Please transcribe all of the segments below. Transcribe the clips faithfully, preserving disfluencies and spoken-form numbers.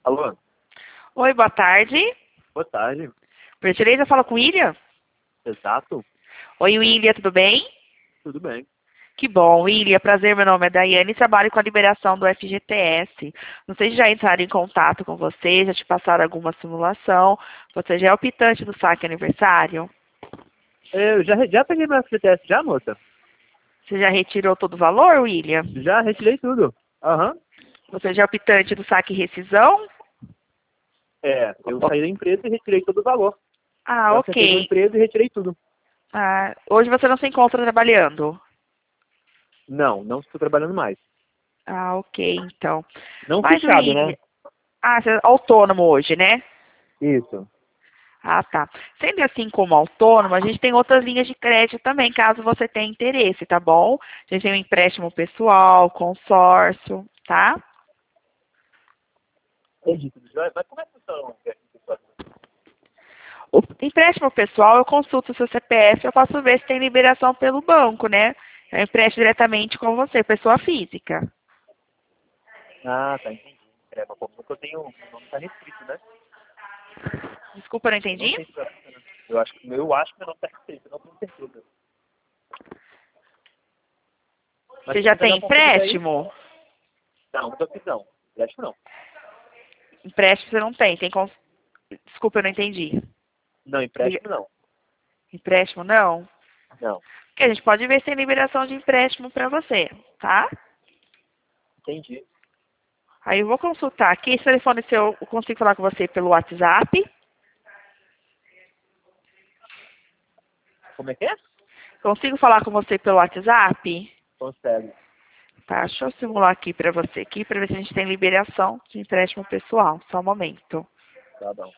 Alô? Oi, boa tarde. Boa tarde. Por gentileza, fala com o William? Exato? Oi, William, tudo bem? Tudo bem. Que bom, William. Prazer, meu nome é Daiane e trabalho com a liberação do F G T S. Não sei se já entraram em contato com você, já te passaram alguma simulação. Você já é optante do saque aniversário? Eu já, já peguei meu F G T S já, moça? Você já retirou todo o valor, William? Já retirei tudo. Aham. Você já é optante do saque e rescisão? É, eu saí da empresa e retirei todo o valor. Ah, Eu acertei com a ok. empresa e retirei tudo. Ah, hoje você não se encontra trabalhando? Não, não estou trabalhando mais. Ah, ok, então. Não Mas, fechado, William... né? Ah, você é autônomo hoje, né? Isso. Ah, tá. Sendo assim como autônomo, a gente tem outras linhas de crédito também, caso você tenha interesse, tá bom? A gente tem o empréstimo pessoal, consórcio, tá? Entendi tudo jóia. Mas como é que funciona o empréstimo pessoal? O empréstimo pessoal, eu consulto o seu C P F, eu posso ver se tem liberação pelo banco, né? Eu empresto diretamente com você, pessoa física. Ah, tá, entendi. É, mas como que eu tenho... O nome tá restrito, né? Desculpa, eu não Eu não entendi? sei se vai funcionar. Eu acho, que- eu acho que meu nome tá restrito, eu não tenho certeza. Mas Você se já quiser dar tem uma conferida aí... empréstimo? Não, nunca fiz não. Empréstimo não. Empréstimo você não tem, tem cons... Desculpa, eu não entendi. Não, Liga- empréstimo não. Empréstimo não? Não. Porque a gente pode ver se tem liberação de empréstimo para você, tá? Entendi. Aí eu vou consultar aqui, esse telefone seu, eu consigo falar com você pelo WhatsApp. Como é que é? Consigo falar com você pelo WhatsApp? Consegue. Tá, deixa eu simular aqui para você aqui, para ver se a gente tem liberação de empréstimo pessoal. Só um momento. Tá bom.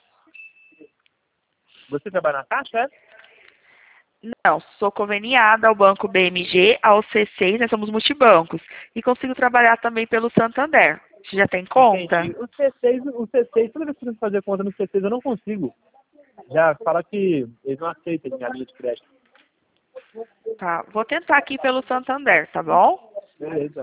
Você trabalha na Caixa, é? Não, sou conveniada ao Banco B M G, ao C seis, nós somos multibancos. E consigo trabalhar também pelo Santander. Você já tem conta? Entendi. O C seis, o C seis, toda vez que eu tento fazer conta no C seis eu não consigo. Já fala que eles não aceitam minha linha de crédito. Tá, vou tentar aqui pelo Santander, tá bom? Beleza.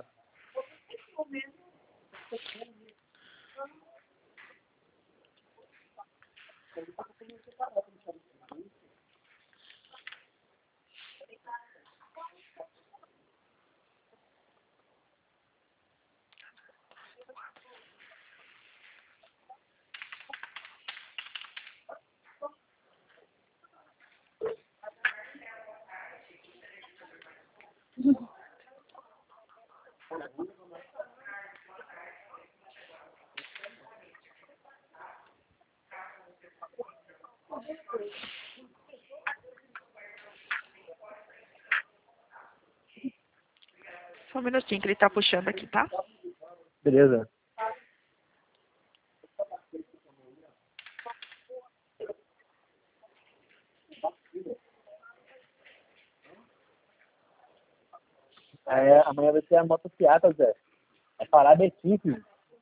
Só um minutinho que ele tá puxando aqui, tá? Beleza. É, amanhã vai ser a motociata, Zé. A parada é simples.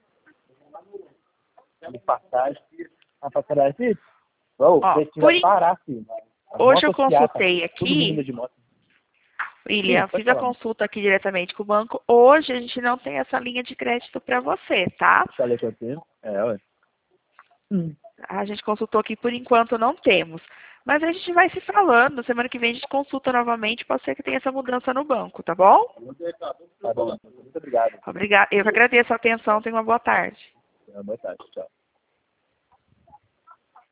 De passagem. A passagem aqui? Ô, o Ó, pretinho por vai en- parar, filho. A hoje eu motociata. consultei Todo mundo anda aqui, de moto. Sim, William, pode fiz a falar. consulta aqui diretamente com o banco. Hoje a gente não tem essa linha de crédito para você, tá? Falei que eu tenho. É, ué. Hum. A gente consultou aqui, por enquanto não temos. Mas a gente vai se falando. Semana que vem a gente consulta novamente. Pode ser que tenha essa mudança no banco, tá bom? Tá bom. Muito obrigado. Obrigada. Eu que agradeço a atenção. Tenha uma boa tarde. Boa tarde. Tchau.